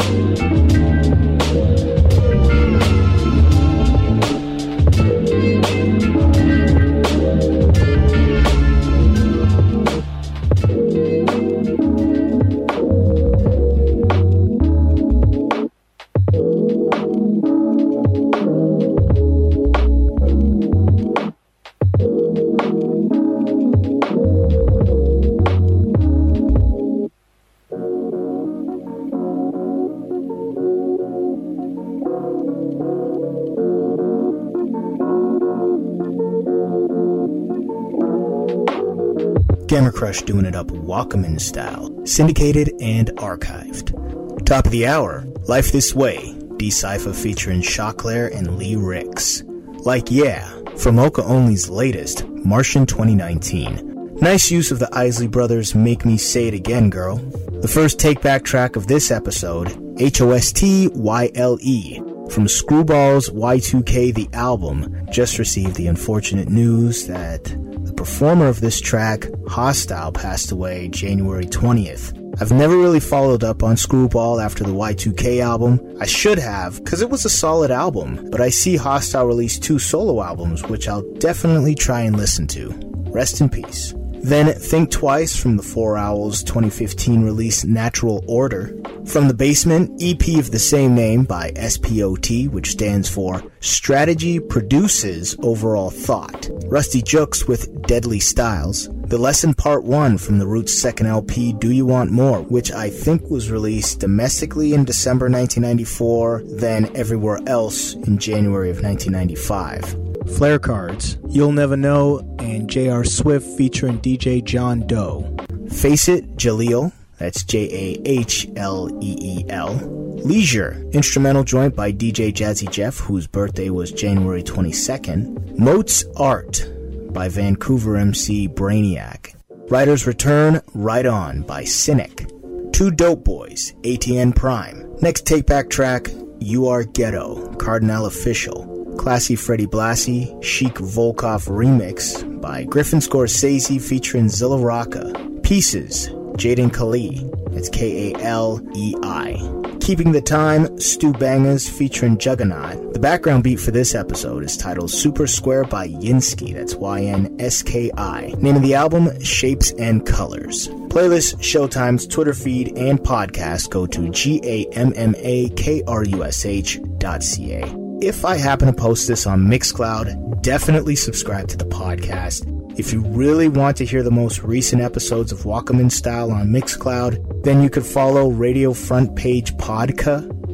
Gamma Crush doing it up Walkman style, syndicated and archived. Top of the hour, Life This Way, D-Cypher featuring Shockler and Lee Ricks. Like Yeah, from Oka Only's latest, Martian twenty nineteen. Nice use of the Isley Brothers' Make Me Say It Again, Girl. The first take-back track of this episode, H O S T Y L E, from Screwball's Y two K The Album, just received the unfortunate news that the performer of this track, Hostile, passed away January twentieth. I've never really followed up on Screwball after the Y two K album. I should have, because it was a solid album, but I see Hostile release two solo albums, which I'll definitely try and listen to. Rest in peace. Then Think Twice from the Four Owls twenty fifteen release Natural Order. From the Basement, E P of the same name by S P O T, which stands for Strategy Produces Overall Thought. Rusty Jooks with Deadly Styles. The Lesson Part one from the Roots' second L P, Do You Want More, which I think was released domestically in December nineteen ninety-four, then everywhere else in January of nineteen ninety-five. Flare Cards, You'll Never Know, and J R Swift featuring D J John Doe. Face It, Jaleel, that's J A H L E E L. Leisure, instrumental joint by D J Jazzy Jeff, whose birthday was January twenty-second. Moats Art by Vancouver M C Brainiac. Writer's Return, Right On by Cynic. Two Dope Boys, A T N Prime. Next take-back track, You Are Ghetto, Cardinal Official. Classy Freddie Blassie, Chic Volkov remix by Griffin Scorsese featuring Zilla Rocca. Pieces, Jaden Kali, that's K A L E I. Keeping the Time, Stu Bangers featuring Juggernaut. The background beat for this episode is titled Super Square by Yinsky, that's Y N S K I. Name of the album, Shapes and Colors. Playlist, Showtime's Twitter feed, and podcast go to G A M M A K R U S H dot C A. If I happen to post this on Mixcloud, definitely subscribe to the podcast. If you really want to hear the most recent episodes of Walkman Style on Mixcloud, then you could follow Radio Front Page Podca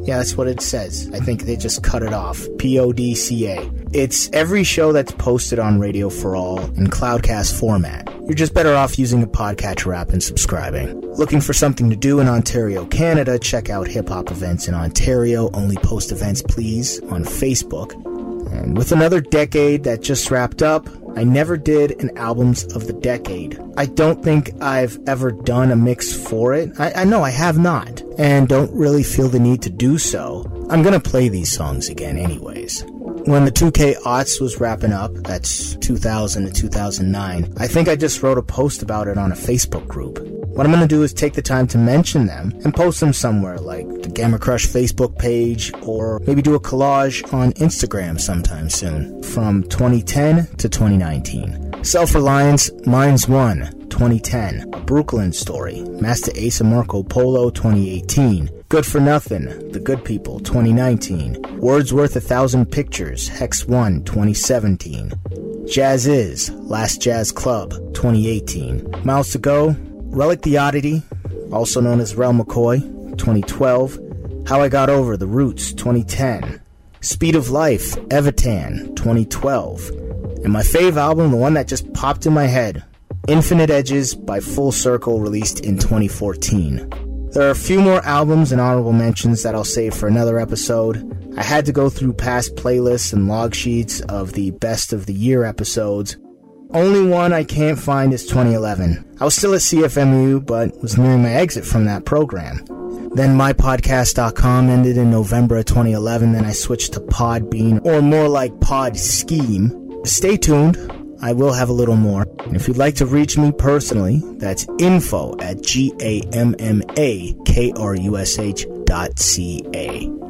Yeah, that's what it says. I think they just cut it off. P O D C A. It's every show that's posted on Radio for All in Cloudcast format. You're just better off using a podcatcher app and subscribing. Looking for something to do in Ontario, Canada? Check out Hip Hop Events in Ontario. Only post events, please, on Facebook. And with another decade that just wrapped up, I never did an Albums of the Decade. I don't think I've ever done a mix for it. I, I know I have not, and don't really feel the need to do so. I'm gonna play these songs again anyways. When the two K aughts was wrapping up, that's two thousand to two thousand nine, I think I just wrote a post about it on a Facebook group. What I'm going to do is take the time to mention them and post them somewhere like the Gamma Crush Facebook page, or maybe do a collage on Instagram sometime soon, from twenty ten to twenty nineteen. Self-Reliance, Minds One, twenty ten. Brooklyn Story, Master Ace and Marco Polo, twenty eighteen. Good for Nothing, The Good People, twenty nineteen. Wordsworth, A Thousand Pictures, Hex one, twenty seventeen. Jazz Is, Last Jazz Club, twenty eighteen. Miles to Go, Relic the Oddity, also known as Rel McCoy, twenty twelve. How I Got Over, The Roots, twenty ten. Speed of Life, Evitan, twenty twelve. And my fave album, the one that just popped in my head, Infinite Edges by Full Circle, released in twenty fourteen. There are a few more albums and honorable mentions that I'll save for another episode. I had to go through past playlists and log sheets of the best of the year episodes. Only one I can't find is twenty eleven. I was still at C F M U, but was nearing my exit from that program. Then my podcast dot com ended in November of twenty eleven, then I switched to Podbean, or more like Pod Scheme. Stay tuned, I will have a little more. And if you'd like to reach me personally, that's info at G A M M A K R U S H dot C A.